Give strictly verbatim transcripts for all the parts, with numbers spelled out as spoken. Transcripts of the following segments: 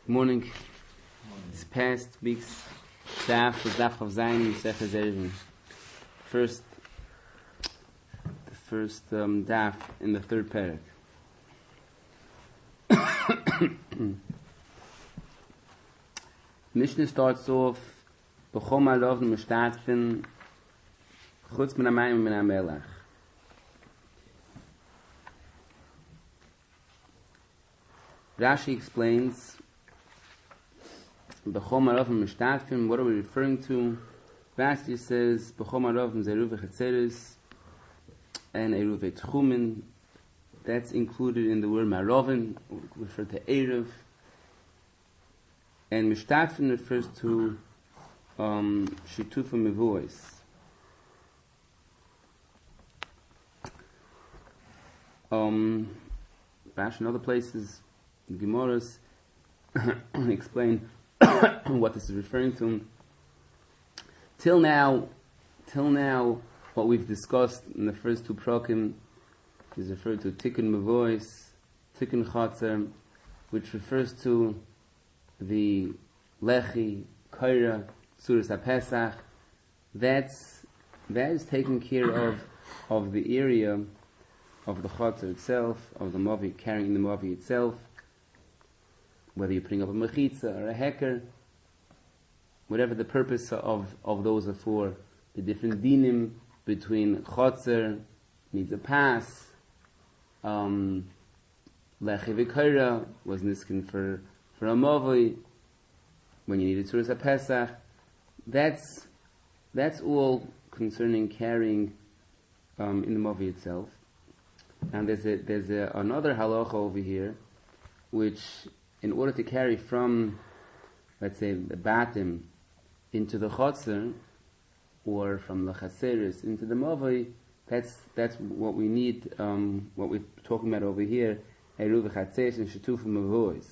Good morning. This past week's daf was daf of Zayin Yisef Ezervin. First, the first um, daf in the third parak. Mishnah starts off B'chom alav m'shtatfin chutz min hamayim min hamelach. Rashi explains B'chom alav m'shtatfin. What are we referring to? Rashi says B'chom alav m'zeruv v'chatzeres and eruv v'tchumin. That's included in the word marovin, referred to eruv. And Mishtatfin refers to um, Shitufa Mevois. Um, Rashi and other places, the Gemaras explain what this is referring to. Till now, till now, what we've discussed in the first two prakim is referred to Tikkun Mevois, Tikkun Chatzer, which refers to the Lechi, Kaira, Suras HaPesach. That's, that is taken care of of the area of the Chatzar itself, of the Mavi, carrying the Mavi itself, whether you're putting up a Mechitza or a Heker, whatever the purpose of, of those are for. The different dinim between Chatzar, needs a pass, um, Lechi v'Kaira was niskin for for a Mavi, when you need a Suras HaPesach. That's that's all concerning carrying um, in the Mavi itself. And there's a, there's a, another halacha over here, which in order to carry from, let's say, the batim into the Chatzar, or from the Chaseris into the Mavi, that's that's what we need, um, what we're talking about over here, Eruv v'chatzeres and Shitufa Mevois.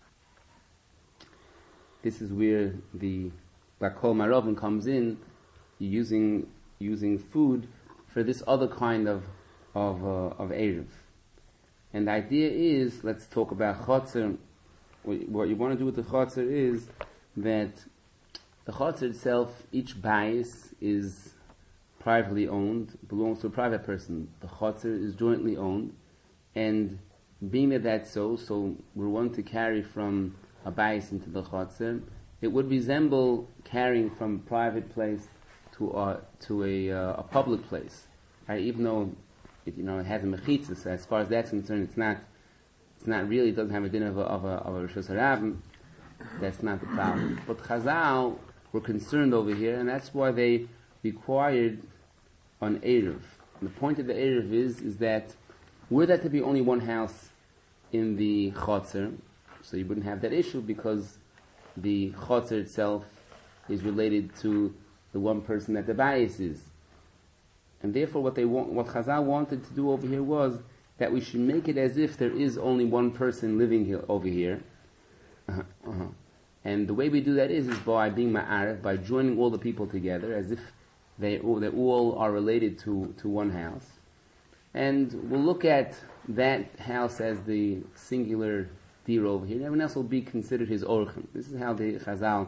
This is where the Bakol Marovin comes in, using using food for this other kind of of uh, of eruv. And the idea is, let's talk about Chatzar. What you want to do with the Chatzar is that the Chatzar itself, each bias is privately owned, belongs to a private person. The Chatzar is jointly owned, and being that that's so, so we're wanting to carry from a bias into the Chatzar, it would resemble carrying from a private place to a, to a, uh, a public place. Right? Even though it, you know, it has a mechitza, so as far as that's concerned, it's not, it's not really, it doesn't have a din of a, of a, of a Rishos HaRabim. That's not the problem. But Chazal were concerned over here, and that's why they required an Eruv. And the point of the Eruv is, is that were that to be only one house in the Chatzar, so you wouldn't have that issue because the Chatzar itself is related to the one person that the bias is. And therefore what they want, what Chazal wanted to do over here was that we should make it as if there is only one person living here, over here. Uh-huh, uh-huh. And the way we do that is, is by being ma'arif, by joining all the people together as if they all, they all are related to, to one house. And we'll look at that house as the singular dir over here. Everyone else will be considered his orchim. This is how the Chazal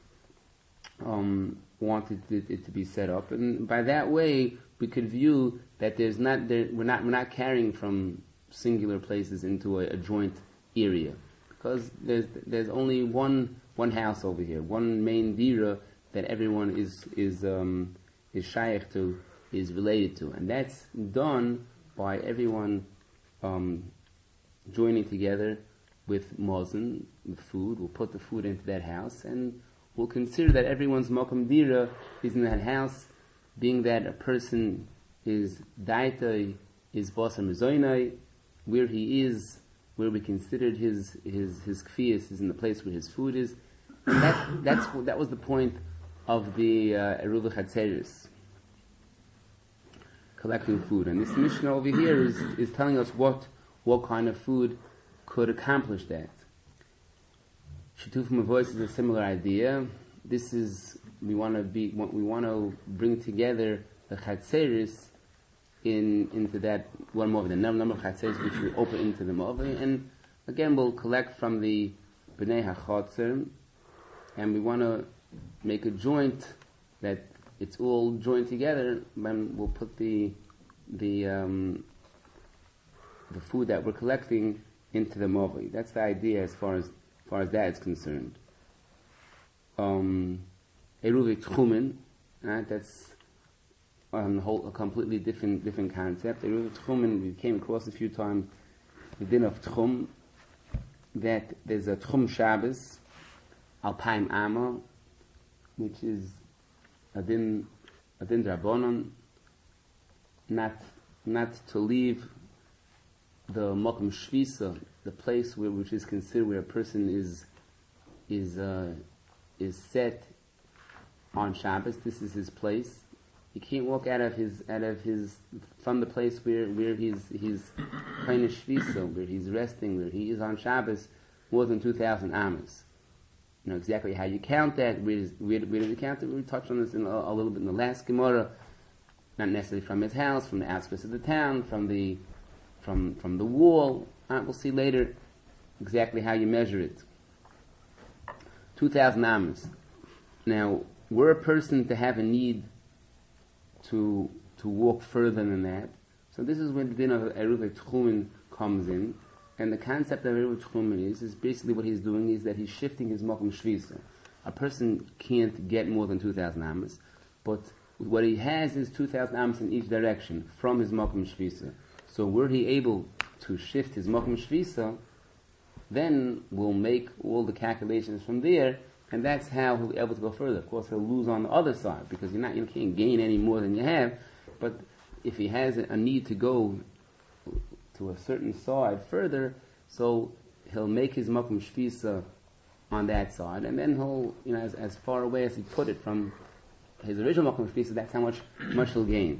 um, wanted it, it to be set up, and by that way we could view that there's not there, we're not we're not carrying from singular places into a, a joint area, because there's there's only one one house over here, one main dira that everyone is is um, is shaykh to, is related to, and that's done by everyone um, joining together with mozen, with food. We'll put the food into that house, and we'll consider that everyone's makam dira is in that house, being that a person is daitoi, is basar mezoinai, where he is, where we considered his his his kfiyas is in the place where his food is. And that that's that was the point of the eruv v'chatzeres, collecting food. And this Mishnah over here is is telling us what what kind of food could accomplish that. Shituf Mevois is a similar idea. This is, we want to be, we want to bring together the Chatzeris in into that one Mavi, the number of Chatzeris which we open into the Mavi, and again we'll collect from the b'nei hachotzer, and we want to make a joint that it's all joined together. Then we'll put the the um, the food that we're collecting into the movie. That's the idea as far as, as far as that is concerned. Um, Eruv Tchumen, right? That's um, a whole a completely different different concept. Eruv Tchumen, we came across a few times the din of Tchum, that there's a Tchum Shabbos, Alpaim Amma, which is a din a din drabonon, not not to leave the Mokum Shvisa, the place where which is considered where a person is is uh, is set on Shabbos. This is his place. He can't walk out of his out of his from the place where where he's he's kind of Shvisa, where he's resting, where he is on Shabbos, more than two thousand amas. You know exactly how you count that. Where, is, where, where do we count it? We touched on this in a, a little bit in the last Gemara. Not necessarily from his house, from the outskirts of the town, from the from from the wall. Uh, we'll see later exactly how you measure it. Two thousand amas. Now, were a person to have a need to to walk further than that, so this is where the din of Eruv Tchumen comes in. And the concept of Eruv Tchumen is, is basically what he's doing is that he's shifting his Mokum Shvisa. A person can't get more than two thousand amas, but what he has is two thousand amas in each direction from his Mokum Shvisa. So were he able to shift his Mokum Shvisa, then we'll make all the calculations from there, and that's how he'll be able to go further. Of course, he'll lose on the other side, because you're not, you can't gain any more than you have, but if he has a need to go to a certain side further, so he'll make his Mokum Shvisa on that side, and then he'll, you know, as, as far away as he put it from his original Mokum Shvisa, that's how much, much he'll gain.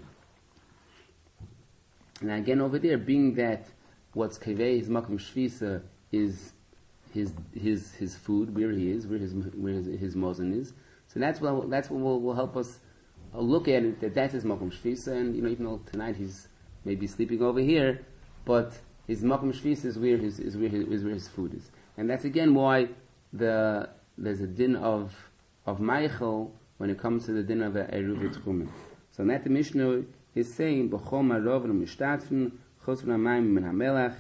And again over there, being that what's kaveh his Mokum Shvisa is his his his food, where he is, where his where his, his mozen is. So that's what that's what will, will help us uh, look at it. That that's his Mokum Shvisa, and you know, even though tonight he's maybe sleeping over here, but his Mokum Shvisa is where his is where his, is where his food is, and that's again why the there's a din of of Meichel when it comes to the din of Eruv Tchumen. So in that the Mishnah is saying b'chol marov u'mishtatfen chutz v'namayim min hamelach.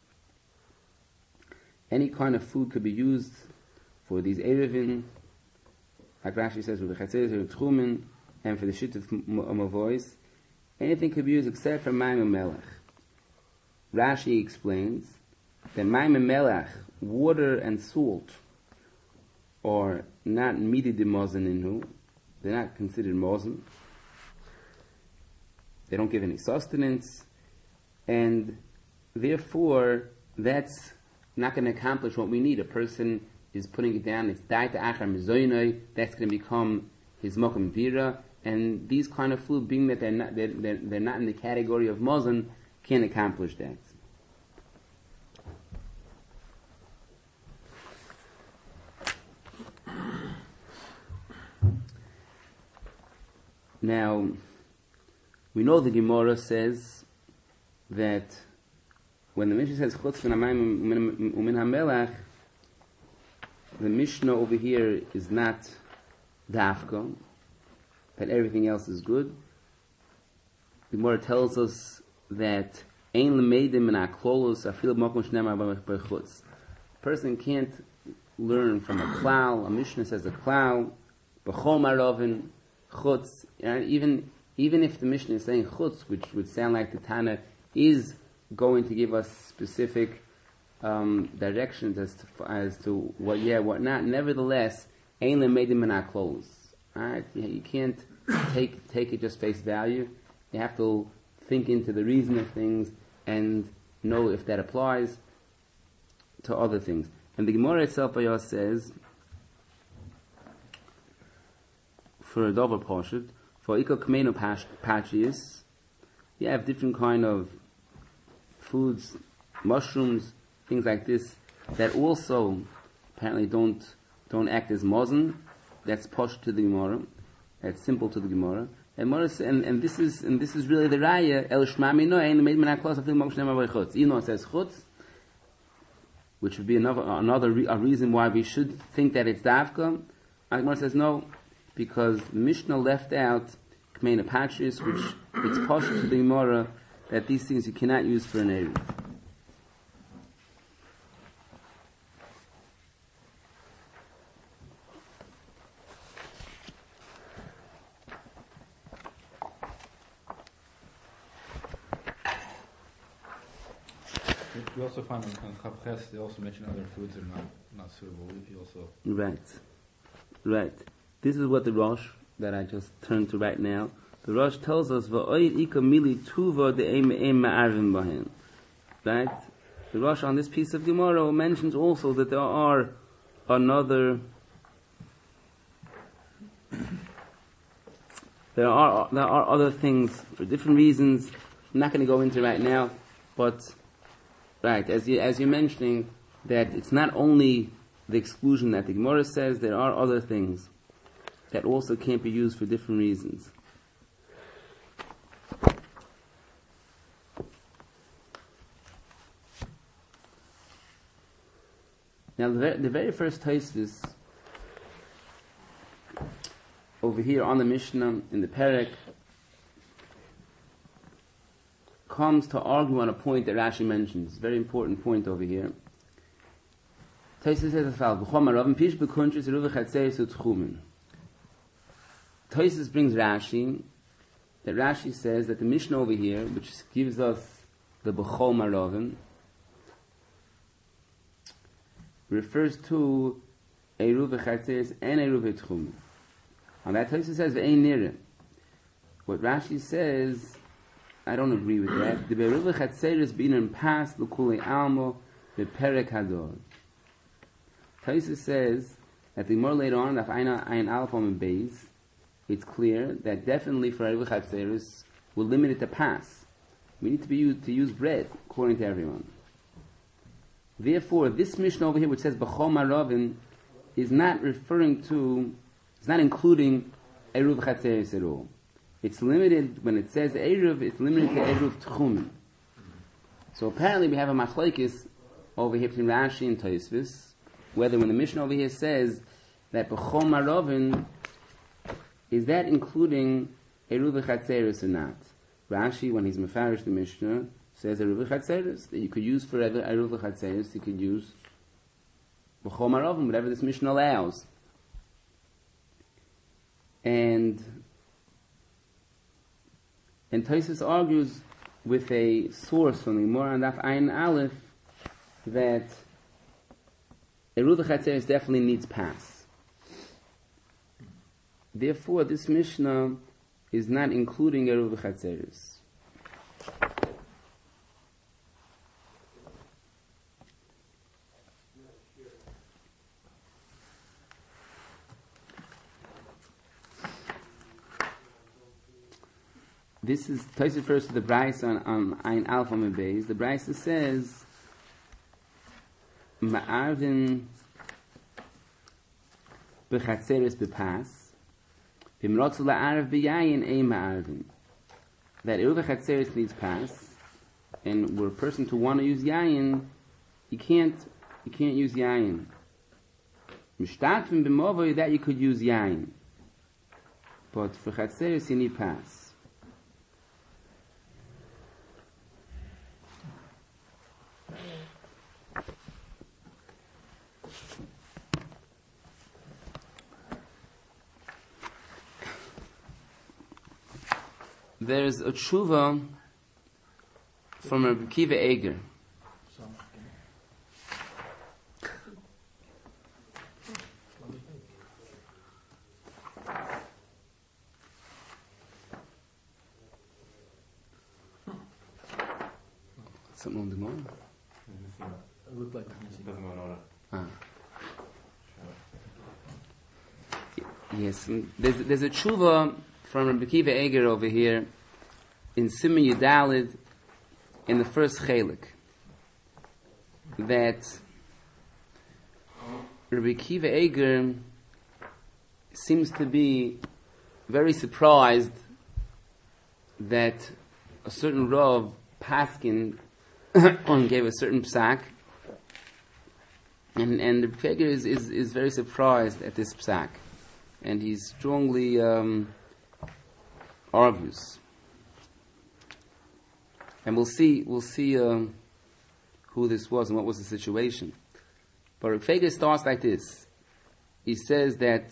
Any kind of food could be used for these erevin, like Rashi says with the chatzir Eruv Tchumen, and for the shit of mavois. Anything could be used except for mayim and melech. Rashi explains that mayim and melech, water and salt, are not midi de mozen inhu. They're not considered mozen. They don't give any sustenance, and therefore that's not going to accomplish what we need. A person is putting it down, it's daita achar mizoynoi, that's going to become his mokum vira, and these kind of food, being that they're not, they're, they're, they're not in the category of mozen, can't accomplish that. Now, we know the Gemara says that when the Mishnah says chutz v'namayim u'min hamelach, the Mishnah over here is not dafka, that everything else is good. The Gemara tells us that ein l'meidim min ha'klolos afilu b'makom shneimar b'chutz. A person can't learn from a klal. A Mishnah says a klal b'chol marovin chutz. Even even if the Mishnah is saying chutz, which would sound like the Tana is going to give us specific um, directions as to as to what yeah, what not. Nevertheless, ein l'meidim min ha'klolos. Alright, you can't take take it just face value. You have to think into the reason of things and know if that applies to other things. And the Gemara itself says, for a dover poshut, for iko kmeinu pachius, you have different kind of foods, mushrooms, things like this, that also apparently don't don't act as mozen. That's posh to the Gemara. That's simple to the Gemara. And, and, and this is and this is really the raya. El shmami no ein made menaklos afil mokshnem avaychutz. Even though it says chutz, which would be another another re- a reason why we should think that it's Davka. Agmar says no, because Mishnah left out Kmein Apatris, which it's partial to the Gemara that these things you cannot use for an Erev. We also find on Chavches, they also mention other foods that are not, not suitable. We also Right. Right. This is what the Rosh that I just turned to right now. The Rosh tells us V'oid ika mili tuva de'em em ma'arvim bahen. Right? The Rosh on this piece of Gemara mentions also that there are another there are there are other things for different reasons. I'm not going to go into right now, but right, as you as you're mentioning that it's not only the exclusion that the Gemara says, there are other things that also can't be used for different reasons. Now, the very, the very first Tosfos over here on the Mishnah in the Perek comes to argue on a point that Rashi mentions. It's a very important point over here. Tosfos says as follows: Tosfos brings Rashi, that Rashi says that the Mishnah over here, which gives us the B'chol Maravim, refers to Eruv V'Chatzeres and Eruv V'Tchumen. On that Tosfos says V'Ein Nireh. What Rashi says, I don't agree with that. The Eruv V'Chatzeres being past L'Kulei Almo V'Perek Hador. Tosfos says that the more later on, Daf Ayin Aleph Amud Beis, it's clear that definitely for Eruv V'Chatzeres we'll limit it to pass. We need to be used to use bread according to everyone. Therefore, this Mishnah over here, which says B'chol Maravim, is not referring to, it's not including Eruv Chatzeres at all. It's limited, when it says Eruv, it's limited to Eruv Tchumen. So apparently we have a machlokes over here between Rashi and Tosfos, whether when the Mishnah over here says that B'chol Maravim, is that including Eruv Chatzeres or not? Rashi, when he's mefarish the Mishnah, says Eruv Chatzeres that you could use for Eruv Chatzeres, you could use B'chol Maravim, whatever this Mishnah allows. And and Tosfos argues with a source from the Gemara on Daf Ayin Aleph that Eruv Chatzeres definitely needs pass. Therefore, this Mishnah is not including Eruv Chatzeres. This is Tosfos refers to the Brayso on um, Ayin Aleph Amud Beis. The Brayso says Ma'arvin b'chatzeres b'pas v'mrotzu la'arav b'yayin ein ma'arvin. That Eruv Chatzeres needs pass, and were a person to want to use yayin, you can't you can't use yayin. Mishtatvim b'movoi, that you could use yayin, but for Chatzeres you need pass. There's a tshuva from Rabbi Akiva Eiger. Something on the morning? it looked like it doesn't go in order. Ah. Yes, there's, there's a tshuva from Rabbi Akiva Eiger over here in Siman Yudalid in the first chelik that Rabbi Akiva Eiger seems to be very surprised that a certain Rav Paskin gave a certain psak And and the Figure is, is, is very surprised at this psak. And he strongly um, argues. And we'll see we'll see um, who this was and what was the situation. But the Figure starts like this. He says that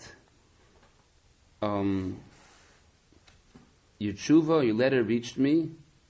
um, your tshuva, your letter reached me.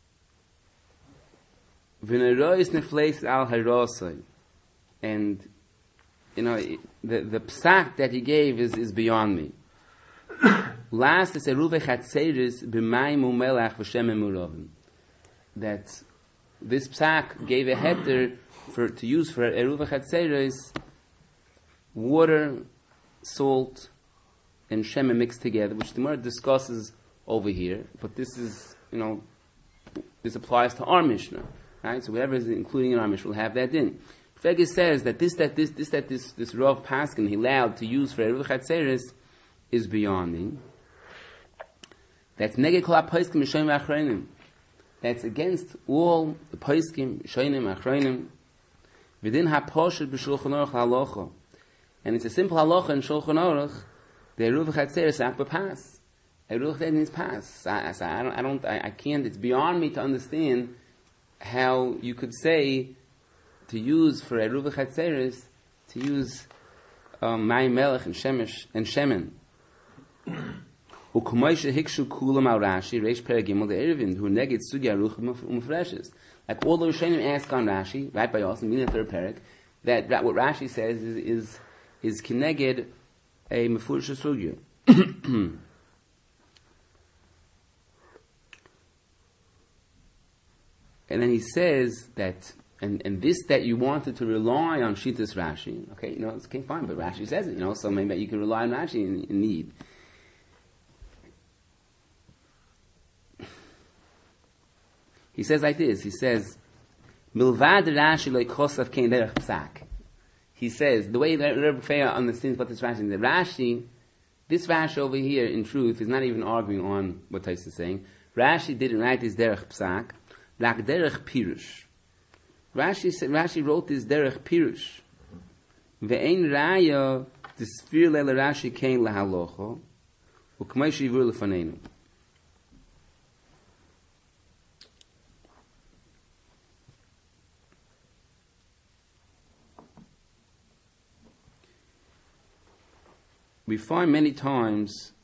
And you know, the the psak that he gave is, is beyond me. Last is eruve chatzeris b'mayim u'melach v'shem emurovim. That this psak gave a heter for to use for eruve chatzeris, water, salt, and shem mixed together, which the Gemara discusses over here. But this is, you know, this applies to our Mishnah, right? So whoever is including in our Mishnah will have that in. Fegel says that this, that this, this, that this, this Rav Paskin he allowed to use for Eruv Chatzeres is beyond me. That's neged kol ha-poskim mishonim achronim. That's against all the poskim, mishonim achronim. Within ha-poshet b'shulchan aruch halacha. And it's a simple halacha in Shulchan Aruch. The Eruv Chatzeres have to pass. Eruv Chatzeres needs pass. I, I, I don't, I don't, I, I can't. It's beyond me to understand how you could say to use for Eruv Chatzeres, to use Mayim Melech and Shemesh and Shemen. U'kumoishe hikshu kulam al Rashi, Reish Perek Gimel the Eruvin, who neged Sugya Aruch umfreshes. Like all the Rishonim ask on Rashi, right by us, in the third Perek, that, that what Rashi says is is, is kineged a mefurish Sugya. And then he says that And, and this that you wanted to rely on Shitas Rashi, okay, you know, it's okay, fine, but Rashi says it, you know, so maybe you can rely on Rashi in, in need. He says like this, he says, Milvad Rashi like Kosav Kein Derech Psak. He says, the way that Rebbe Feya understands what this Rashi is, that Rashi, this Rashi over here, in truth, is not even arguing on what Tais is saying. Rashi didn't write this Derech Psak, like Derech Pirush. Rashi said, Rashi wrote this derech pirush. Ve'ein raya t'sfir le'le Rashi kein lahalocha u'kmei shivur lefaneinu. We find many times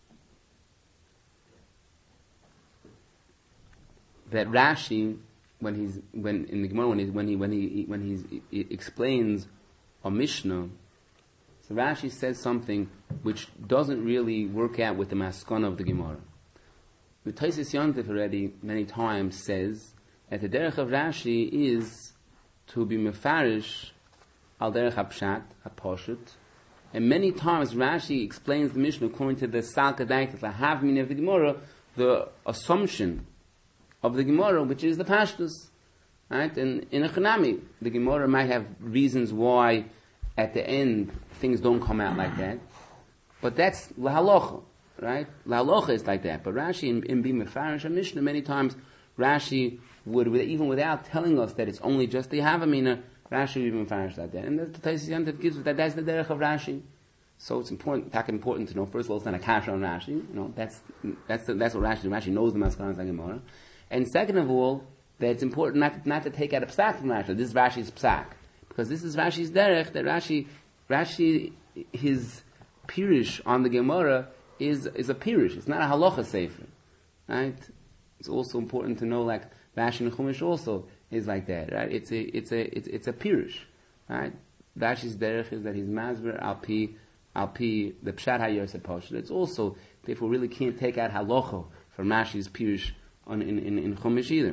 that Rashi, when he's when in the Gemara when he when he when he when he's, he explains a Mishnah, so Rashi says something which doesn't really work out with the maskana of the Gemara. The Taisis Yontif already many times says that the derech of Rashi is to be mefarish al derech hapshat haposhut, and many times Rashi explains the Mishnah according to the salkadait the havmin of the Gemara, the assumption of the Gemara, which is the Pashtus, right? And in a Chanami, the Gemara might have reasons why at the end things don't come out like that, but that's lahalocha, right? Lahalocha is like that. But Rashi in, in Bim Mefarish and Mishnah, many times Rashi would, even without telling us that it's only just the Havamina, Rashi would be Mefarish like that. And that's the Taisis Yontif gives that that's the derech of Rashi. So it's important, it's important to know. First of all, it's not a kasha on Rashi. You know, that's that's the, that's what Rashi. Rashi knows the maskanas like Gemara. And second of all, that it's important not, not to take out a psak from Rashi. This is Rashi's psak. Because this is Rashi's derech, that Rashi, Rashi, his pirish on the Gemara is, is a pirish. It's not a halacha sefer. Right? It's also important to know, like, Rashi and Chumash also is like that, right? It's a, it's a, it's, it's a pirish. Right? Rashi's derech is that he's mazber al pi, al pi, the pshat hayoseh poshet. It's also, therefore really can't take out halacha from Rashi's pirish on in in, in Chumash either.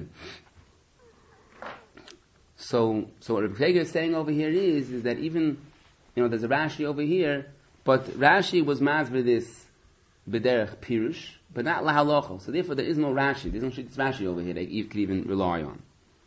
So so what Rebbe Feger is saying over here is is that even, you know, there's a Rashi over here, but Rashi was mazber this b'derech pirush, but not lahalocha. So therefore there is no Rashi. There's no Rashi over here that you could even rely on.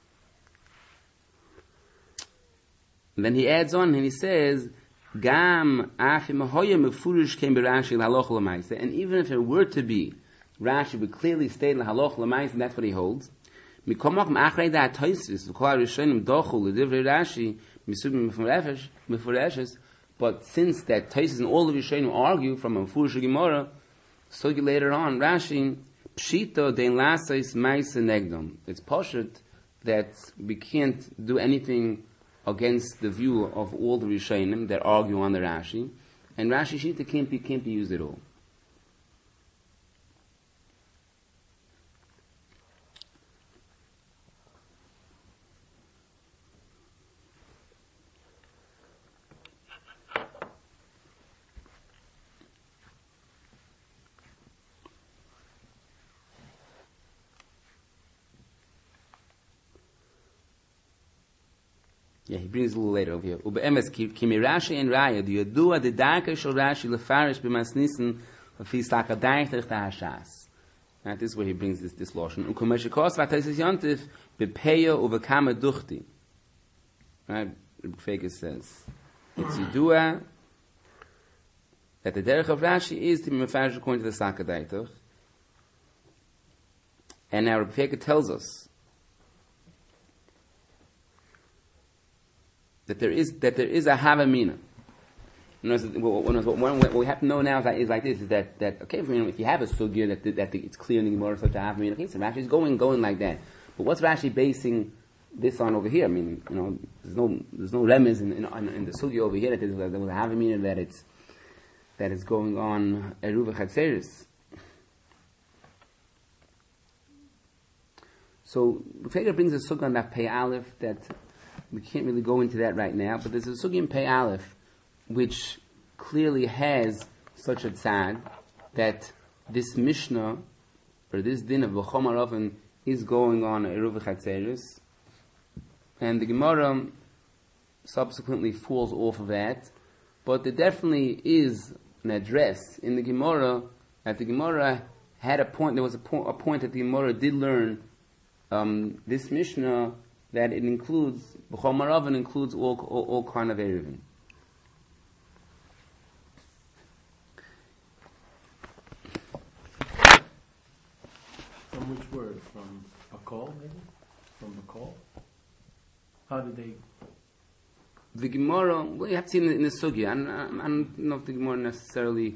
And then he adds on and he says, Gam afim hoya mefurish came b'Rashi lahalocha l'maisa. And even if it were to be, Rashi would clearly state lahalocha l'maisa, and that's what he holds. Mikomach ma'achrei da Taisis v'kol harishonim dochul l'divrei Rashi Misubim Mefureshes, but since that Taisus and all the Rishonim argue from a Mefurish Gemara, so later on, Rashi, Pshita dein lasais maisa negdom. It's poshut that we can't do anything against the view of all the Rishonim that argue on the Rashi, and Rashi Shita can't be, can't be used at all. Yeah, he brings a little later over here. Ube'emes ki Rashi and Raya, the Yadua the Darka shel Rashi lefarish b'masnissen v'fi sakadayich derech hashas. Right, this is where he brings this this lotion. Und kumeshikos v'ataisis yontif b'peya uvekama duchti. Right, Feges says it's Yadua that the derech of Rashi is to be mefarish according to the sakadayich. And now Rabbi Feges tells us that there is that there is a havamina. What we have to know now is, like, is like this: is that that okay? You know, if you have a sugya that that it's clear in the Gemara such a havamina, okay, so Rashi is going going like that. But what's Rashi basing this on over here? I mean, you know, there's no there's no remez in, in, in the sugya over here that there was a havamina that it's that is going on eruva chatzeris. So Feder brings a sugya on that pei aleph that. We can't really go into that right now, but there's a sugi in Pei Aleph which clearly has such a tzad that this Mishnah, or this din of B'chomar Oven, is going on Eruv Chatzeris, and the Gemara subsequently falls off of that, but there definitely is an address in the Gemara that the Gemara had a point, there was a, po- a point that the Gemara did learn um, this Mishnah that it includes, B'chol Marav, includes all, all, all kind of Erevin. From which word? From a call, maybe? From a call? How did they... The Gemara, well, you have to see in the, in the Sugya. I don't, I don't know if the Gemara necessarily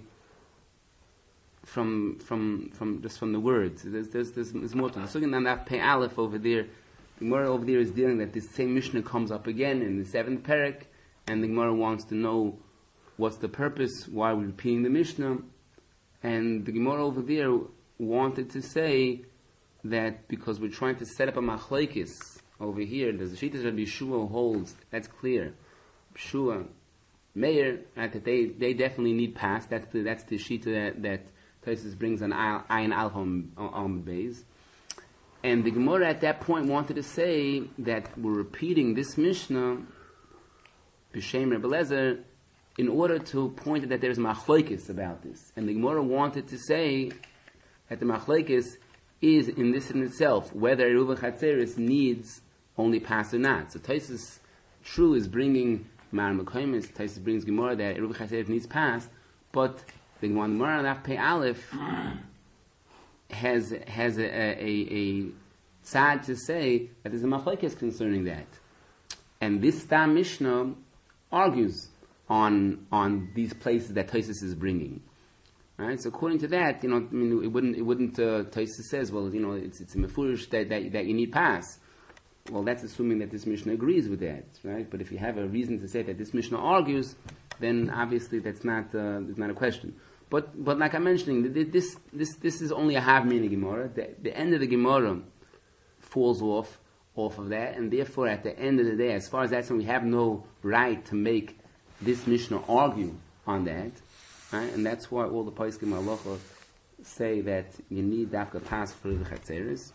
from, from, from, just from the words. There's, there's, there's, there's more to the Sugya than that Pei Aleph over there. The Gemara over there is dealing that this same Mishnah comes up again in the seventh parak, and the Gemara wants to know what's the purpose, why we're repeating the Mishnah, and the Gemara over there wanted to say that because we're trying to set up a machlekes over here, there's a shittas Rabbi Yeshua holds, that's clear. Yeshua, Meir, right, that they, they definitely need pass, that's the, that's the shita that, that Tosfos brings on Ayin Alhom on Beis. And the Gemara at that point wanted to say that we're repeating this Mishnah, B'Shem Rebbe Lezer, in order to point out that there's machlokes about this. And the Gemara wanted to say that the machlokes is in this in itself, whether Eruv Chatzeris needs only pass or not. So Tosfos true is bringing Mar Mekoimis, Tosfos brings Gemara that Eruv Chatzeris needs pass, but the Gemara on that Pei Aleph has has a a, a tzad to say that there's a machlekes concerning that, and this Stam Mishnah argues on on these places that Tosfos is bringing. Right? So according to that, you know, I mean, it wouldn't it wouldn't uh, Tosfos says, well, you know, it's it's a mefurish that, that that you need pass. Well, that's assuming that this Mishnah agrees with that, right? But if you have a reason to say that this Mishnah argues, then obviously that's not uh, that's not a question. But but like I'm mentioning, this this this is only a half meaning Gemara. The, the end of the Gemara falls off off of that, and therefore at the end of the day, as far as that's when we have no right to make this Mishnah argue on that, right? And that's why all the Poskim Halacha say that you need dafka pass for the Chatzeris.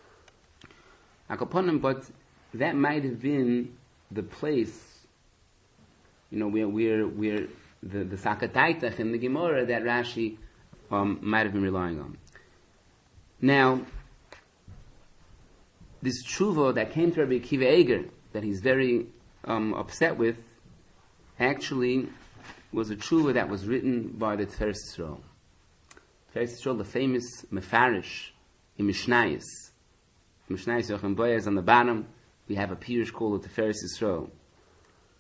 But that might have been the place, you know, where where where the the Sakataitach in the Gemara that Rashi um, might have been relying on. Now, this tshuva that came to Rabbi Akiva Eiger that he's very um, upset with, actually was a tshuva that was written by the Tiferes Yisrael. Tiferes Yisrael, the famous Mefarish in Mishnayos. Mishnayos Yochem Boyaz on the bottom, we have a pirush called the Tiferes Yisrael.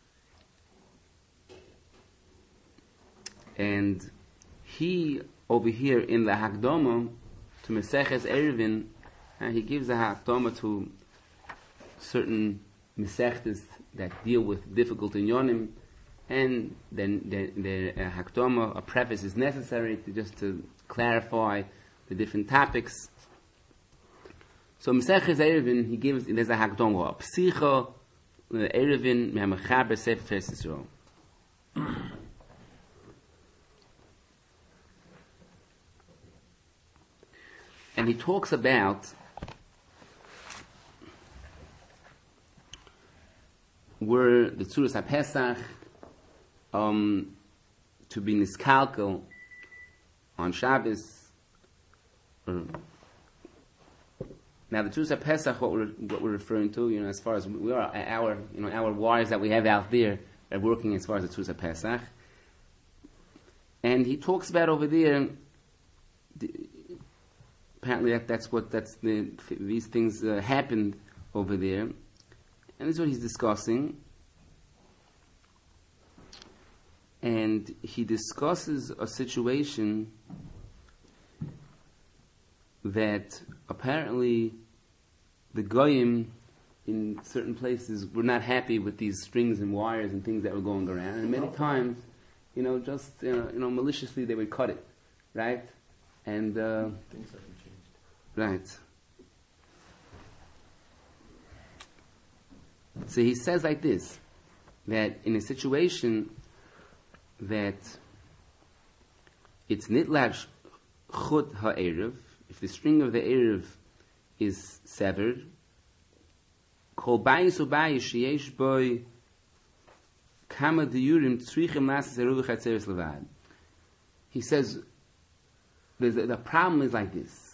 And he, over here in the Hakdama to Meseches Eruvin, and he gives a Hakdama to certain Mesechtes that deal with difficult inyonim, and then the, the uh, Hakdama, a preface is necessary to just to clarify the different topics. So Meseches Eruvin, he gives, there's a Hakdama, a Psicha Eruvin Me'amechaber Sefer Yisrael. And he talks about were the Tzuras HaPesach um, to be niskalkel on Shabbos. Or, now the Tzuras HaPesach, what we're what we're referring to, you know, as far as we are, our you know our wires that we have out there are working as far as the Tzuras HaPesach, and he talks about over there. The, apparently, that, that's what that's the these things uh, happened over there. And this is what he's discussing. And he discusses a situation that apparently the Goyim in certain places were not happy with these strings and wires and things that were going around. And many times, you know, just, you know, you know maliciously they would cut it, right? And, uh, things haven't changed. Right. So he says like this, that in a situation that it's nitlav chut ha'erev, if the string of the erev is severed, kol bayis ubayis sheyesh boy kama diyurim tzrichem lasas eruv chatzeres levad. He says, there's a, the problem is like this,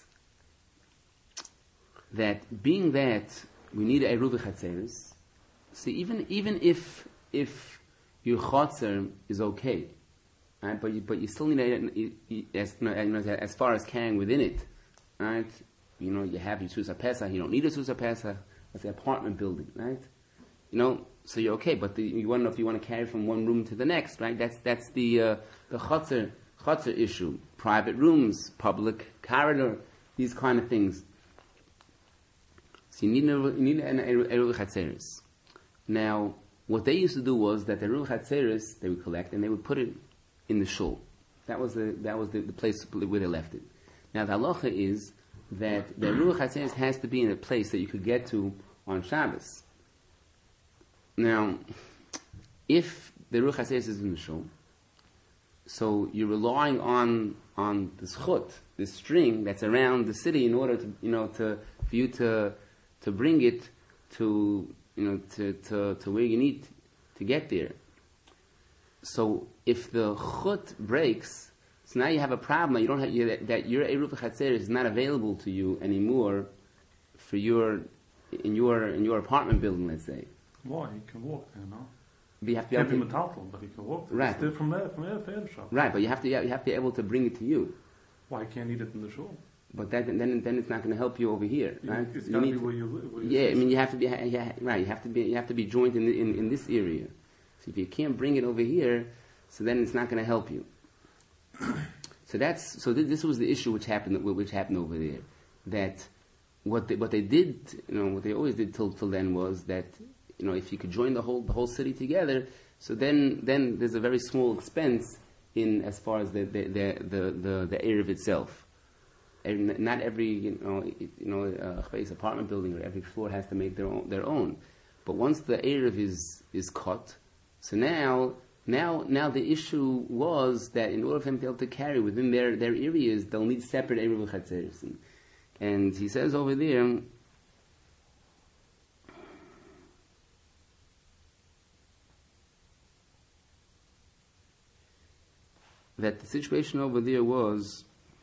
that being that we need a eruv chatzeres. See, even even if if your chotzer is okay, right? But you but you still need a, as you know, as far as carrying within it, right? You know, you have your Tzuras HaPesach, you don't need a Tzuras HaPesach. That's the apartment building, right? You know, so you're okay. But the, you want to know if you want to carry from one room to the next, right? That's that's the uh, the chotzer chotzer issue. Private rooms, public corridor, these kind of things. So you need a, you need an eruv chatzeres. Now, what they used to do was that the Eruv Chatzeres they would collect and they would put it in the shul. That was the that was the, the place where they left it. Now, the halacha is that the Eruv Chatzeres has to be in a place that you could get to on Shabbos. Now, if the Eruv Chatzeres is in the shul, so you're relying on on this chut, this string that's around the city, in order to you know to for you to to bring it to. You know, to, to, to where you need to get there. So if the chut breaks, so now you have a problem. You don't have you, that, that your eruv chatzeres is not available to you anymore for your in your in your apartment building. Let's say. Why? He can walk there, no? But you have to Can't be be able metaltal, but he can walk there. Right. It's still from there, from there to the shop. Right, but you have to you have to be able to bring it to you. Why can't he eat it in the shul? But that, then then it's not going to help you over here, right? It's You got to need be to- where you live. Where you Yeah, I live. mean, you have to be yeah, right. You have to be you have to be joined in, the, in in this area. So if you can't bring it over here, so then it's not going to help you. So that's so. Th- this was the issue which happened which happened over there. That what they, what they did, you know, what they always did till till then was that you know if you could join the whole the whole city together, so then then there's a very small expense in as far as the the the the the, the erev itself. And not every you know you know uh, apartment building or every floor has to make their own their own, but once the erev is is cut, so now now now the issue was that in order for them to be able to carry within their, their areas, they'll need separate erev chatzeres. And he says over there. That the situation over there was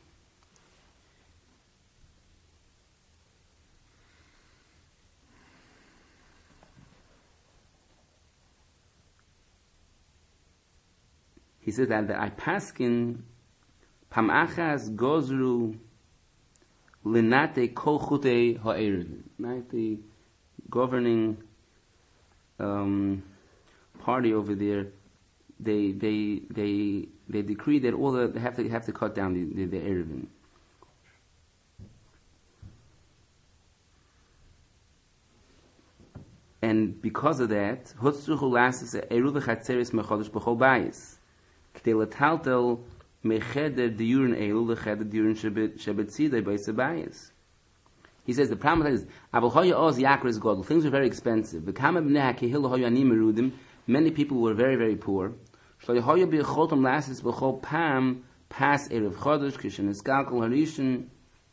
he says that the Ipaskin Pamachas Gozru Linate Kolchute Ha'erev. Right? The governing um, party over there, they they they they decree that all the, they have to, have to cut down the, the, the Erevin. And because of that, Hutzruchu lasses Eruv Chatzeres Mechodesh B'chol Bayis. K'tei letaltel mecheder diurin elu lecheder diurin shebetzidei Bayis Bayis. He says the problem is Abel Hoya Oz Yakar is God. Things were very expensive. V'kama b'nei hakehil Hoya Ani Merudim. Many people were very very poor. Shlo Hoya b'chotam lasses b'chol Pam pas Erev Chodesh kishen eskalkol harishin.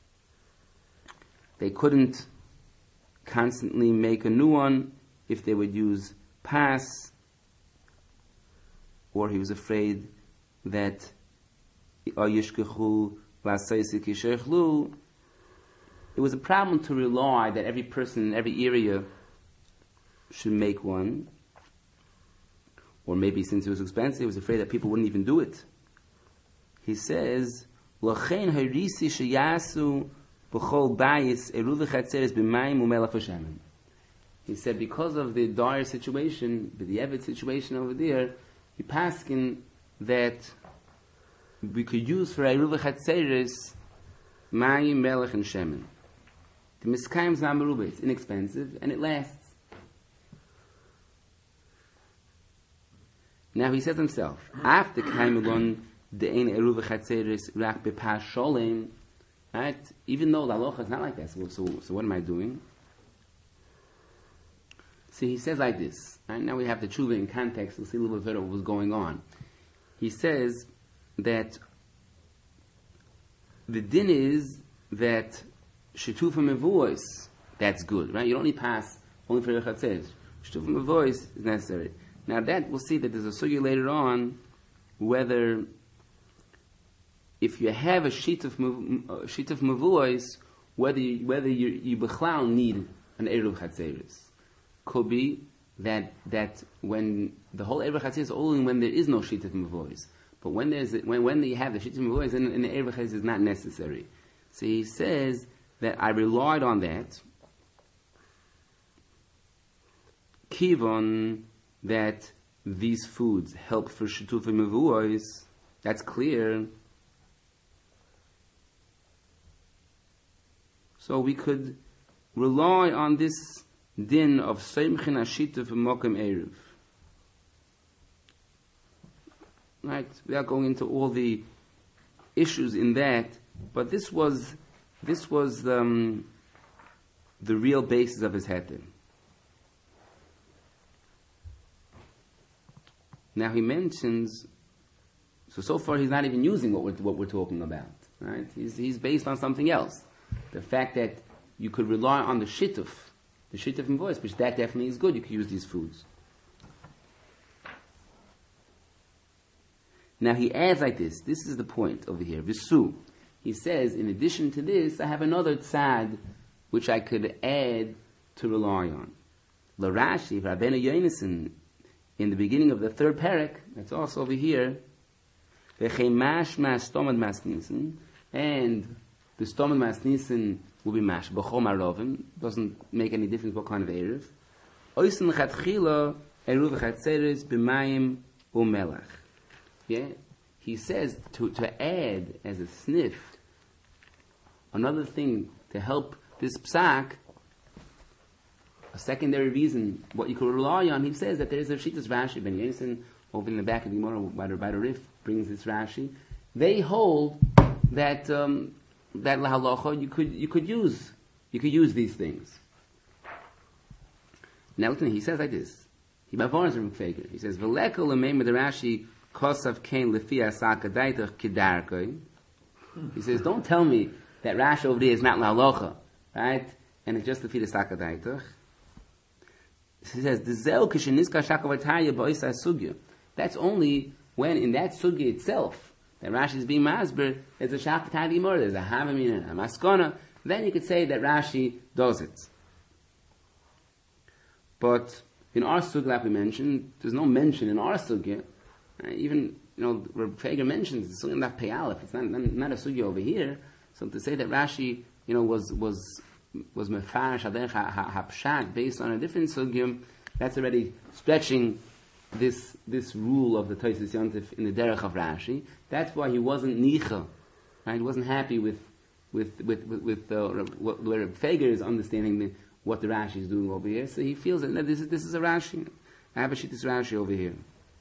They couldn't constantly make a new one if they would use pas, or he was afraid that it was a problem to rely that every person in every area should make one, or maybe since it was expensive, he was afraid that people wouldn't even do it. He says, "L'chein harisi sheyasu b'chol bayis eruv chatzeres b'mayim u'melach v'shemen." He said, because of the dire situation, the Evid situation over there, he paskin that we could use for eruv chatzeres mayim, melech, and shemen. The miskayim zamaruba, it's inexpensive and it lasts. Now he says himself, after kaimelon de'ein eruv chatzeres rak bepas sholem, right? Even though the halacha is not like that, so, so, so what am I doing? See, he says like this. Right? Now we have the tshuva in context. We'll see a little bit of what was going on. He says that the din is that shetufa mevois, that's good, right? You don't need pass only for rechatzeres. Shetufa mevois is necessary. Now that we'll see that there's a sugya later on whether if you have a sheet of a sheet of mevois, whether you, whether you you b'chlal need an eruv chatzeres. Could be that that when the whole Erev Chatzis is only when there is no sheet of mevois, but when there's when when you have the sheet of mevois, then in the Erev Chatzis is not necessary. So he says that I relied on that. Kivon, that these foods help for shituf mevois. That's clear. So we could rely on this din of seimchin ashituf mokem eruv. Right, without going into all the issues in that, but this was this was um, the real basis of his heter. Now he mentions, so so far he's not even using what we're what we're talking about. Right, he's he's based on something else. The fact that you could rely on the shituf. The sheet of voice, which that definitely is good. You can use these foods. Now he adds like this. This is the point over here. Visu. He says, in addition to this, I have another tzad which I could add to rely on. L'Rashi, Rabbeinu Yonason, in the beginning of the third parak, that's also over here, V'chemash mas stomad masnisen, and the stomad masnisen will be mash. B'chol marovim, doesn't make any difference what kind of erev. Oisen chatchila eruv chatzeres b'mayim u'melach. Yeah, he says to to add as a sniff another thing to help this psak. A secondary reason, what you could rely on. He says that there is a shittas Rashi. Ben Yonason over in the back of the Gemara by the by the Rif brings this Rashi. They hold that. Um, that lahalacha you could you could use you could use these things. Now he says like this. He bavars from Fager. He says v'lekel l'meim the Rashi kosav kain lefi asaka daitach kedarkoi. He says, don't tell me that Rashi over there is not lahalacha, right? And it's just lefi asaka daitach. He says d'zel kisheniska shakavataya ba'isa sugya. That's only when in that sugya itself. That Rashi is being masber, there's a shakatad gemara, there's a havamin and a maskona, then you could say that Rashi does it. But in our sugya, like we mentioned, there's no mention in our sugya. Uh, even, you know, Reb Fager mentions the sugya not pay aleph. It's not, not, not a sugya over here. So to say that Rashi, you know, was was was mefarish haderech hapshat based on a different sugya, that's already stretching this this rule of the Tosfos Yontif in the derech of Rashi. That's why he wasn't nicha, right? He wasn't happy with with with with, with uh, what, where Feger is understanding the, what the Rashi is doing over here. So he feels that no, this is this is a Rashi. I have a shittis Rashi over here.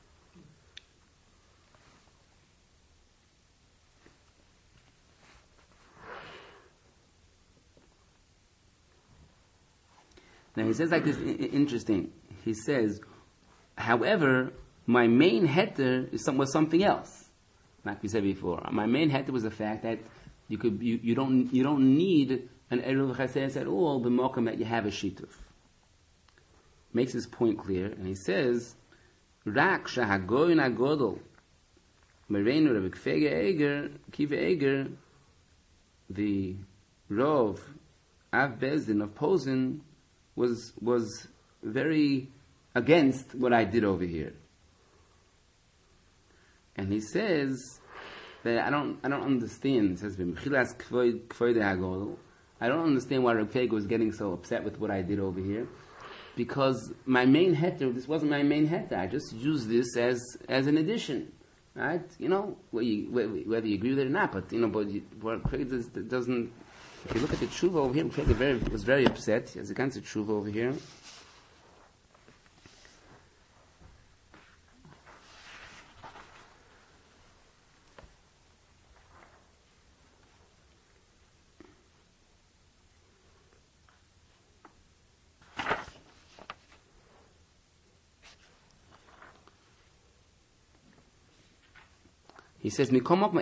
Now he says like this, I- interesting. He says, however, my main heter is some, was something else. Like we said before, my main heter was the fact that you could you, you don't you don't need an eruv chaseres at all the mokum that you have a shituf. Makes his point clear, and he says, Rak shahagoyin agodol mereinu Rabbi Kfege Eger Kiva Eger, the Rov Av Bezdin of Posen was was very against what I did over here. And he says that I don't I don't understand. He says B'mchilas kvoid kvoid hagol. I don't understand why Rabbi Feigo was getting so upset with what I did over here, because my main heter, this wasn't my main heter. I just used this as as an addition, right? You know, whether you, whether you agree with it or not, but you know, but you, what Feigo doesn't. If you look at the tshuva over here, Feigo very was very upset. He has a ganze tshuva over here. He says, We have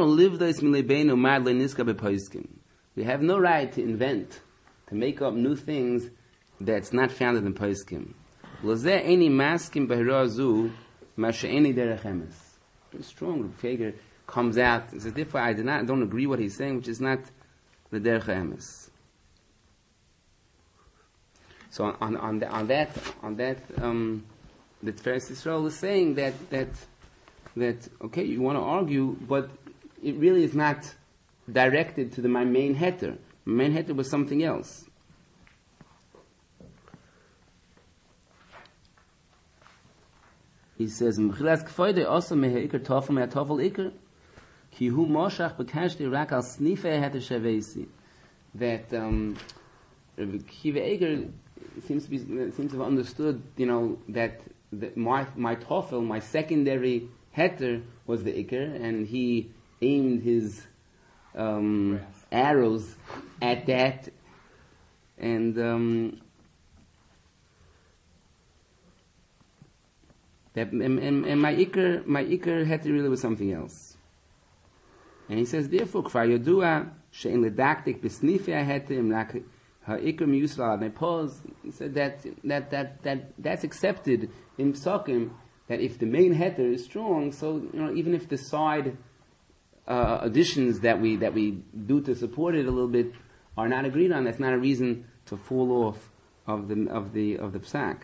no right to invent, to make up new things that's not founded in Poskim. Very strong. Feiger comes out and says, therefore I do not, don't agree what he's saying, which is not the Derech HaEmes. So on, on, the, on that, on that, um, the Tiferes Yisrael is saying that, that that, okay, you want to argue, but it really is not directed to the, my main heter. My main heter was something else. He says, M'chilas k'foide also mehe iker tofel mehe tofel iker, ki hu moshach bekashti rak al snife heter shavesi. That, um, Kiva Eger seems to be, seems to have understood, you know, that, that my, my tofel, my secondary heter was the Iker, and he aimed his um, arrows at that, and um, that and, and, and my Iker, my Iker heter really was something else. And he says, therefore, kfar yodua she'en ledaktik besnifei heter rak ha'Iker miyusral. And I pause. He said that that that that that's accepted in Psakim. That if the main heter is strong, so you know, even if the side uh, additions that we that we do to support it a little bit are not agreed on, that's not a reason to fall off of the of the of the psak.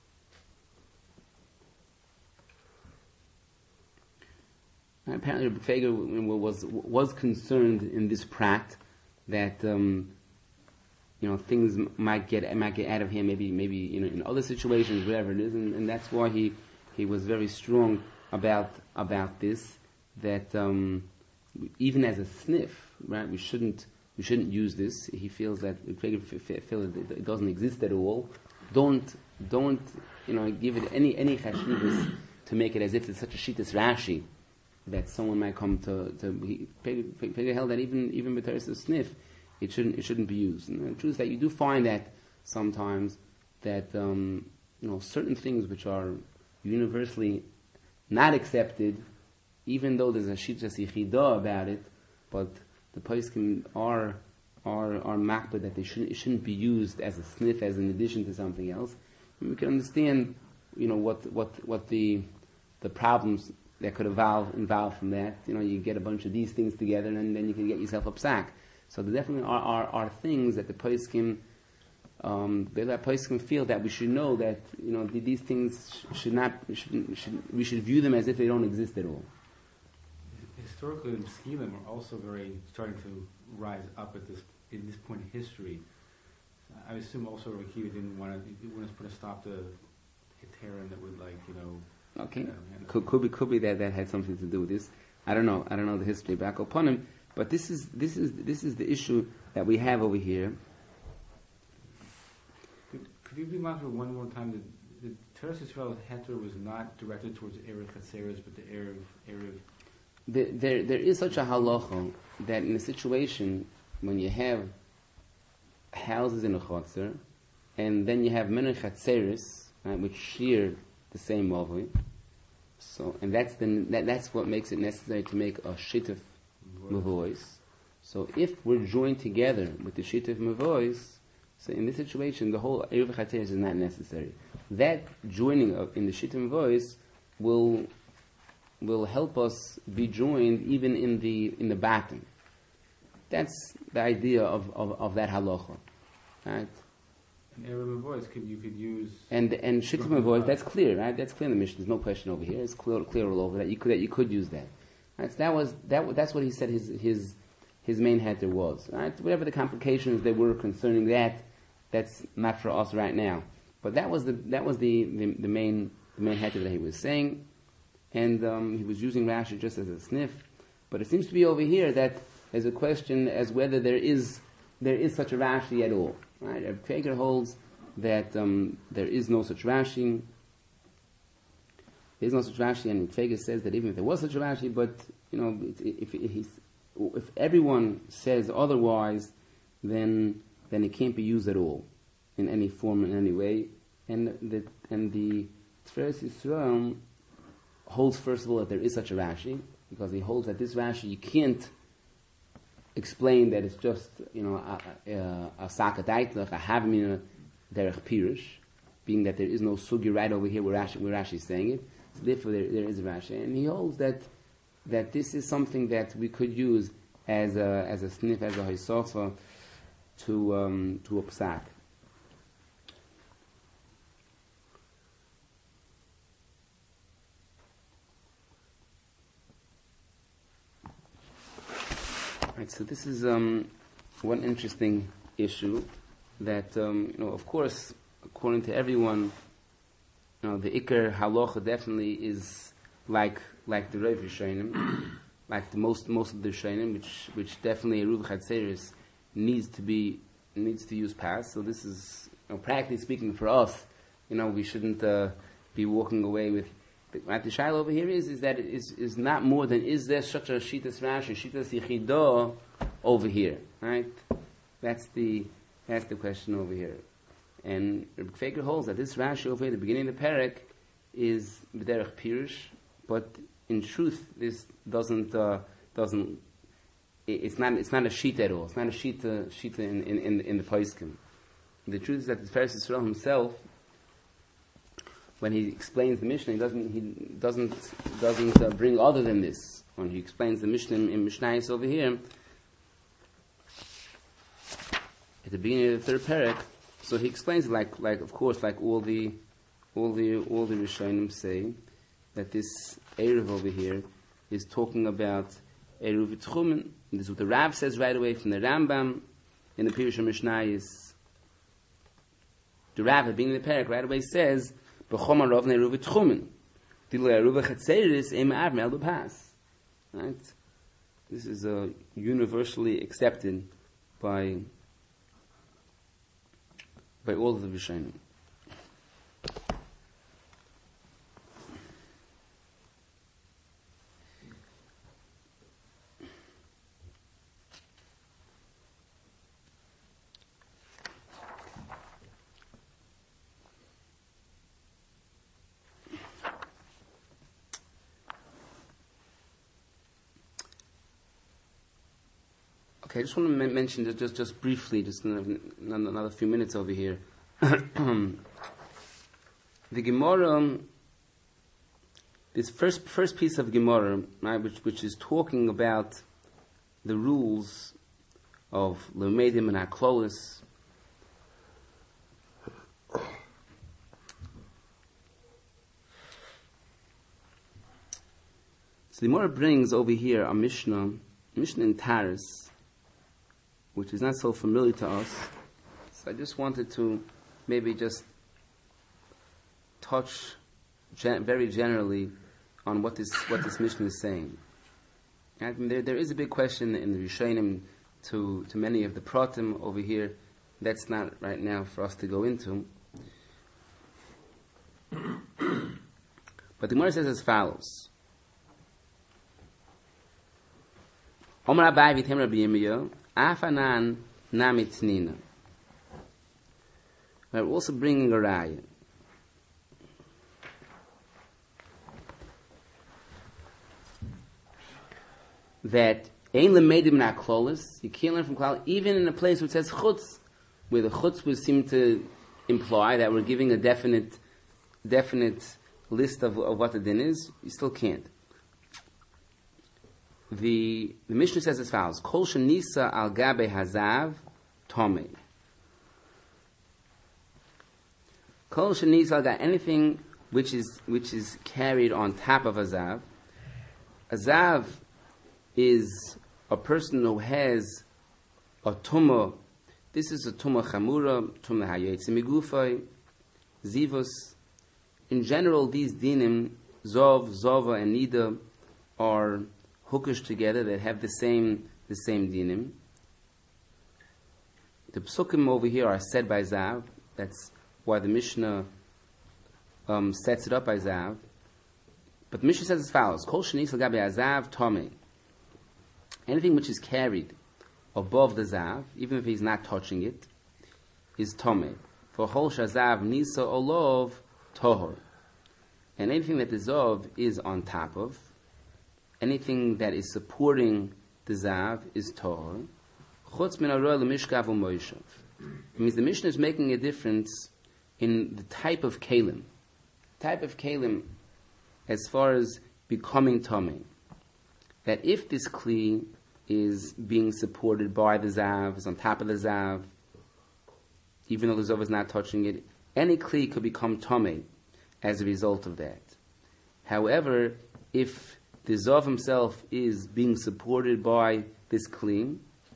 And apparently, Feiger was was concerned in this prat that um, you know things might get might get out of hand, maybe maybe you know in other situations, whatever it is, and, and that's why he. He was very strong about about this. That um, even as a sniff, right? We shouldn't we shouldn't use this. He feels that it doesn't exist at all. Don't don't you know give it any any chashivas to make it as if it's such a shittas Rashi that someone might come to to. He Feiger held that even even with a sniff, it shouldn't it shouldn't be used. And the truth is that you do find that sometimes that um, you know certain things which are universally not accepted, even though there's a shittas yichida about it, but the poskim are are are makbid that they shouldn't it shouldn't be used as a sniff, as an addition to something else. And we can understand, you know, what what what the the problems that could evolve involve from that. You know, you get a bunch of these things together, and then you can get yourself a psak. So there definitely are are, are things that the poskim. Um, that poskim feel that we should know that you know these things sh- should not should, should, we should view them as if they don't exist at all. Historically, the Skilim are also very starting to rise up at this in this point in history. I assume also Rakiva didn't want to, he wanted to put a stop to Heterim that would like you know Okay, could, could be could be that that had something to do with this. I don't know. I don't know the history back upon him, but this is this is this is the issue that we have over here. Could, could you be mindful one more time that the Teres Yisrael's heter was not directed towards Erev Chatzeres, but the Erev Erev. The, there there is such a halacha that in a situation when you have houses in a chotzer, and then you have many chatzeres, right, which share the same mavoi. So, and that's the that, that's what makes it necessary to make a shituf mavois. So, if we're joined together with the shituf mavois, so in this situation, the whole eruv chatzeres is not necessary. That joining of in the shituf mavois will will help us be joined even in the in the bottom. That's the idea of, of, of that halacha, right? And Erev voice could you could use And and shittim voice, that's clear, right? That's clear in the Mishnah. There's no question over here. It's clear, clear all over that you could that you could use that. Right? So that was that. That's what he said. His his his main heter was, right? Whatever the complications that were concerning that, that's not for us right now. But that was the that was the the, the main the main heter that he was saying, and um, he was using Rashi just as a sniff. But it seems to be over here that there's a question as whether there is there is such a Rashi at all. Right? Reb Kveiker holds that um, there is no such Rashi. There is no such Rashi, and Kveiker says that even if there was such a Rashi, but you know, if, if, if, if everyone says otherwise, then then it can't be used at all in any form in any way. And the and the Tiferes Yisrael holds first of all that there is such a Rashi, because he holds that this Rashi you can't explain that it's just, you know, a, a, a sakadaitlach, a havmina derech pirush, being that there is no sugi right over here where Rashi, where Rashi is saying it. So therefore there, there is a Rashi. And he holds that that this is something that we could use as a as a sniff, as a hisofa to um, to a psak. Right, so this is um, one interesting issue that, um, you know, of course, according to everyone, you know, the Iker Halacha definitely is like like the Rav Rishonim, like the most most of the Rishonim, which which definitely Eruv Chatzeres needs to be needs to use pas. So this is, you know, practically speaking, for us, you know, we shouldn't uh, be walking away with. What the shaila over here is, is that it is, is not more than, is there such a shitas Rashi, shitas yichido over here, right? That's the, that's the question over here. And Rebbe Kveiker holds that this Rashi over here, the beginning of the parak, is b'derech pirush, but in truth, this doesn't, uh, doesn't, it, it's not, it's not a sheet at all. It's not a sheet, uh, sheet in, in, in, in the Paiskim. The truth is that the Tiferes Yisrael himself, when he explains the Mishnah, he doesn't he doesn't doesn't uh, bring other than this. When he explains the Mishnah in, in Mishnayos over here, at the beginning of the third parak, so he explains it like like of course like all the all the all the Rishonim say that this Erev over here is talking about Erev Tchumen. This is what the Rav says right away from the Rambam in the Pirush Mishnayos. The Rav at the beginning of the parak right away says, Right? This is uh, universally accepted by by all of the Rishonim. Okay, I just want to m- mention just, just just briefly, just another, another few minutes over here. The Gemara, this first first piece of Gemara, right, which which is talking about the rules of Lemedim and Haklolis. So the Gemara brings over here a Mishnah, Mishnah in Taris, which is not so familiar to us. So I just wanted to maybe just touch gen- very generally on what this what this Mishnah is saying. I mean, there there is a big question in the Rishonim to to many of the Pratim over here. That's not right now for us to go into. But the Gemara says as follows. Omar Abai v'tem Rabbi Yirmiyah, Afanan namitznina. We're also bringing a raya. That ein lemedim na klolis, you can't learn from klal, even in a place where it says chutz, where the chutz would seem to imply that we're giving a definite, definite list of, of what the din is, you still can't. The, the Mishnah says as follows: Kol shenisa al gabe hazav tomei. Kol shenisa al gabe, anything which is which is carried on top of a zav. A zav is a person who has a tumah. This is a tumah chamura, tumah hayetze migufay, zivus. In general, these dinim, zov, zova, and nida, are hookish together that have the same the same dinim. The psukim over here are said by zav. That's why the Mishnah um, sets it up by zav. But the Mishnah says as follows: Kol shenis l'gabe azav tomei. Anything which is carried above the zav, even if he's not touching it, is tomei. For chol shazav nisa olov tohor. And anything that the zav is on top of, anything that is supporting the zav is tohor. Chutz min aroy l'mishkav u'moishav. It means the Mishnah is making a difference in the type of kalim. Type of kalim as far as becoming tomei. That if this kli is being supported by the zav, is on top of the zav, even though the zav is not touching it, any kli could become tomei as a result of that. However, if the zav himself is being supported by this kli,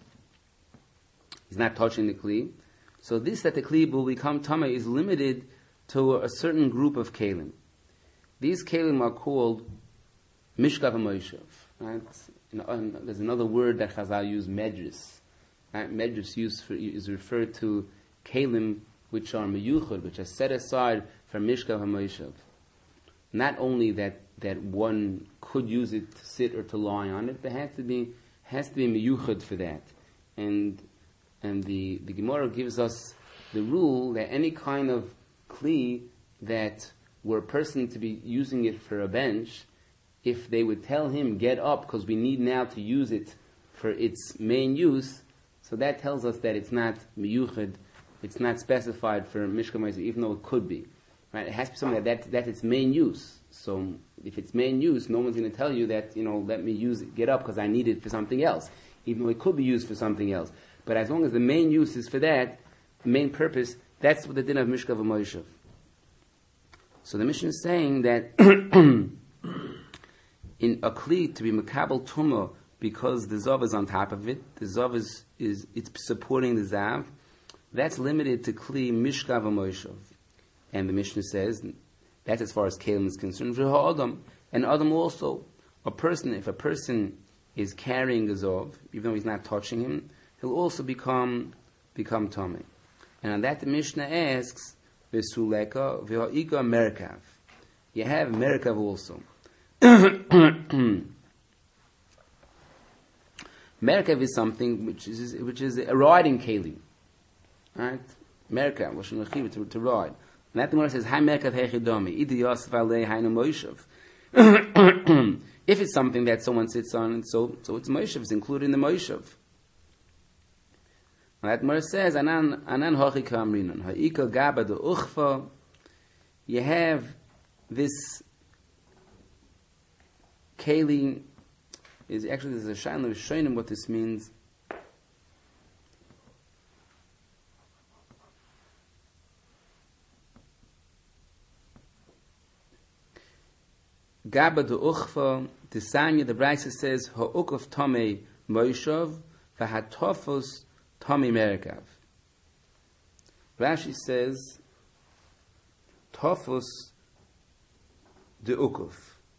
he's not touching the kli, so this that the kli will become tomei is limited to a certain group of kalim. These kalim are called mishkav ha'moshav. Right? And there's another word that Chazal use, medris. Right? Medris used for, is referred to kalim which are meyuchad, which are set aside for mishkav ha'moshav. Not only that, that one could use it to sit or to lie on it, but has to be has to be meyuchad for that. And and the, the Gemara gives us the rule that any kind of kli that were a person to be using it for a bench, if they would tell him, get up, because we need now to use it for its main use, so that tells us that it's not miyuchad, it's not specified for mishka ma'aseh, even though it could be. Right? It has to be something that, that that's its main use. So if it's main use, no one's going to tell you that, you know, let me use it, get up because I need it for something else, even though it could be used for something else. But as long as the main use is for that, the main purpose, that's what the din of mishka v'moishav. So the Mishnah is saying that in a kli to be makabel tumah because the zav is on top of it, the zav is, is it's supporting the zav, that's limited to kli mishka v'moishav. And the Mishnah says that's as far as kalim is concerned. Adam and Adam also, a person, if a person is carrying a zav, even though he's not touching him, he'll also become become tomei. And on that the Mishnah asks, V'suleka v'ha'ika merkav. You have merkav also. Merkav is something which is which is a riding keli, right? Merkav, lashon lechiv, to to ride. And that the Gemara says, "Hai merkav hechidomi, idi yosef alei hainu moishav." If it's something that someone sits on, so so it's moishav, it's included in the moishav. And that Gemara says, "Anan anan hochi kamrinan ha'ika gaba de uchfa." You have this keli. Is actually there's a shaila of shaynim what this means. Gaba de uchfa. The Sanya, the Brisa says, ha'ukov tomei moishav v'hatofos tomei merkav. Rashi says, tofos the ukuf.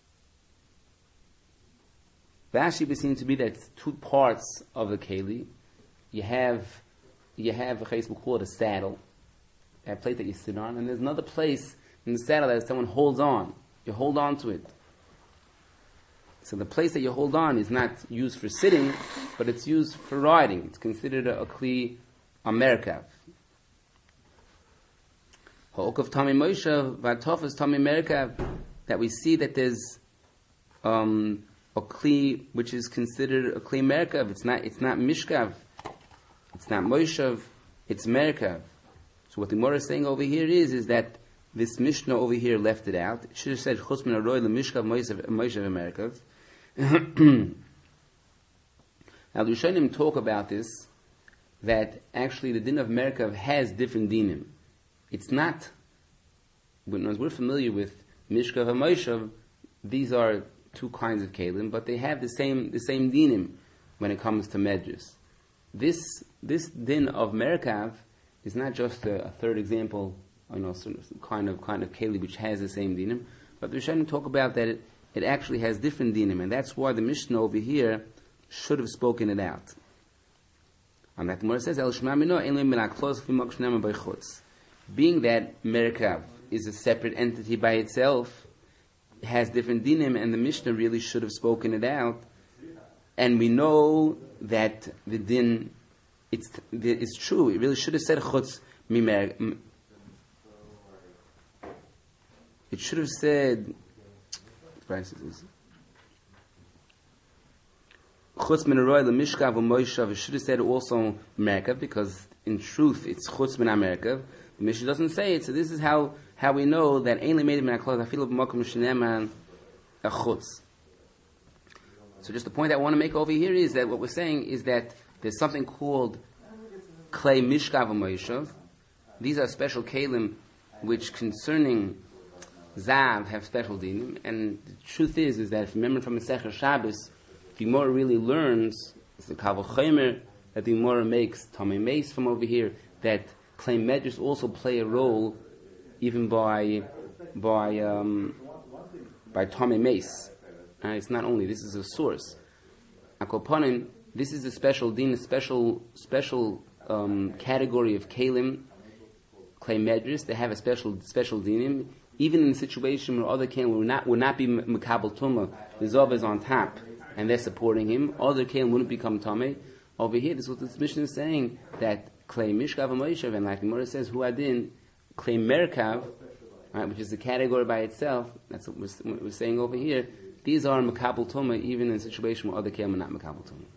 Rashi would seem to be that it's two parts of the keli. You have, you have a case we call it a saddle, that plate that you sit on, and there's another place in the saddle that someone holds on. You hold on to it. So the place that you hold on is not used for sitting, but it's used for riding. It's considered a, a kli, a merkav. Ha'okav tami Moshe, v'atofas tami merkav, that we see that there's um, a kli which is considered a kli merkav. It's not, it's not mishkav. It's not Moshe, it's merkav. So what the Gemara is saying over here is, is that this Mishnah over here left it out. It should have said, Chutz min haroy l'mishkav Moshe v'merkav. Now the Rishonim talk about this, that actually the din of Merkav has different dinim. It's not, when we're familiar with Mishkav and Moshav, these are two kinds of kelim, but they have the same the same dinim when it comes to Medrash. This this din of Merkav is not just a, a third example, you know, some kind of kind of keli which has the same dinim, but the Rishonim talk about that it, it actually has different dinim, and that's why the Mishnah over here should have spoken it out. And that Gemara says, El Shema Mino Ein Leim Min HaKlos V'Mok Shnema B'Chutz. Being that Merkav is a separate entity by itself, it has different dinim, and the Mishnah really should have spoken it out. And we know that the din, it's it's true. It really should have said Chutz Mimer. It should have said. Chutz min haroy l'mishkav u'moishav. It should have said also Merkav, because in truth it's Chutz min hamerkav. The Mishnah doesn't say it, so this is how, how we know that ain't made min haklot afilu b'makom shneman a chutz. So just the point I want to make over here is that what we're saying is that there's something called klei mishkav u'moishav. These are special kelim which concerning zav have special dinim, and the truth is is that if you remember from Masechah Shabbos, the Gemara really learns, it's the Kal V'chomer, that the Gemara makes Tomei Meis from over here, that Klei Medrash also play a role even by by um, by Tomei Meis. Uh, it's not only, this is a source. Akoponim, this is a special din, a special special um, category of Kalim, Klei Medrash. They have a special special dinim, even in a situation where other Kalim will not, will not be Mekabel Tumah, the Zov is on top, and they're supporting him, other Kalim wouldn't become Tomei. Over here, this is what this Mishnah is saying, that Klei Mishkav Moshav, and like the Gemara says, Hu Adin, Klei Merkav, right, which is a category by itself, that's what we're, what we're saying over here, these are Mekabel Tumah, even in a situation where other Kalim are not Mekabel Tumah.